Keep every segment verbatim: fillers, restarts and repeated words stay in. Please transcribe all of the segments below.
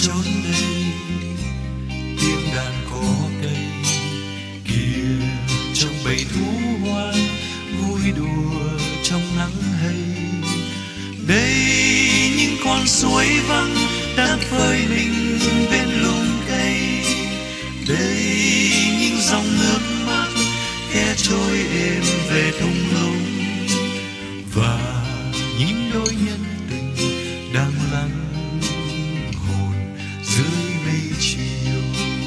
chốn đây, tiếng đàn có cây kia trong bầy thú hoang vui đùa trong nắng hay. Đây những con suối vắng đang phơi mình bên lùm cây, đây những dòng nước mắt khe trôi êm về thung lũng, và những đôi nhân tình đang lắng hồn dưới mây chiều.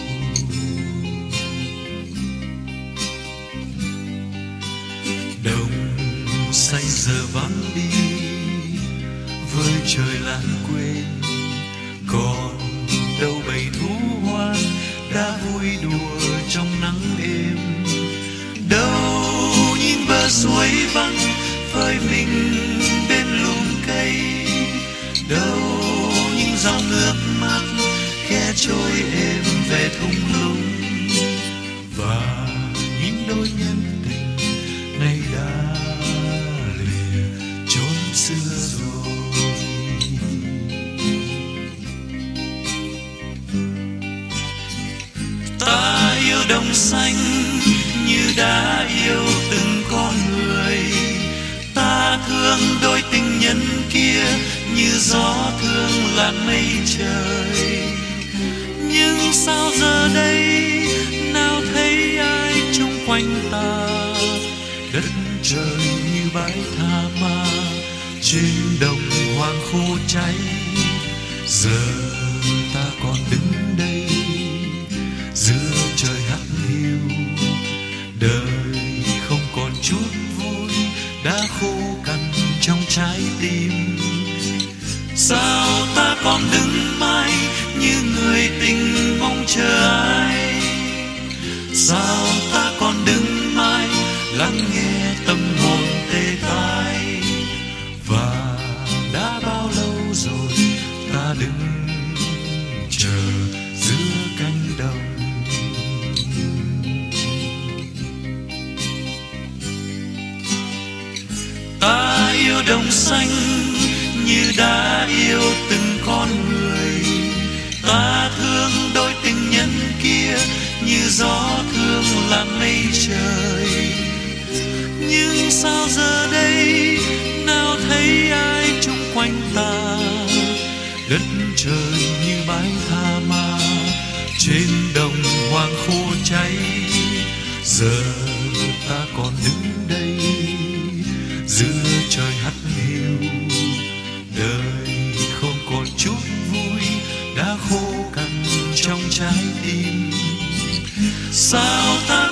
Đồng xanh giờ vắng đi với trời lãng quên, còn đâu bầy thú hoang đã vui đùa trong nắng êm. Đâu những bờ suối vắng phơi mình bên lùm cây, đâu những dòng nước mắt khe trôi êm về thung lũng, và những đôi nhân tình nay đã lìa chốn xưa rồi. Ta yêu đồng xanh như đã yêu từng con người, ta thương đôi tình nhân kia như gió thương làn mây trời. Nhưng sao giờ đây nào thấy ai chung quanh ta, đất trời như bãi tha ma, trên đồng hoang khô cháy. Giờ ta còn đứng đây giữa trời hắt hiu, đời không còn chút vui, đã khô cằn trong trái tim. Sao ta còn đứng mãi như người tình mong chờ ai? Sao ta còn đứng mãi lắng nghe tâm hồn tê tái? Và đã bao lâu rồi ta đứng chờ giữa cánh đồng. Ta yêu đồng xanh như đã yêu từng con người, ta thương đôi tình nhân kia như gió thương làn mây trời. Nhưng sao giờ đây nào thấy ai chung quanh ta, đất trời như bãi tha ma, trên đồng hoang khô cháy. Giờ ta còn đứng đây giữa trời hắt hiu, đời không còn chút vui, đã khô cằn trong trái tim. Sao ta